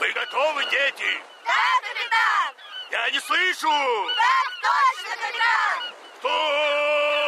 Вы готовы, дети? Да, капитан! Я не слышу! Так точно, капитан! Стой!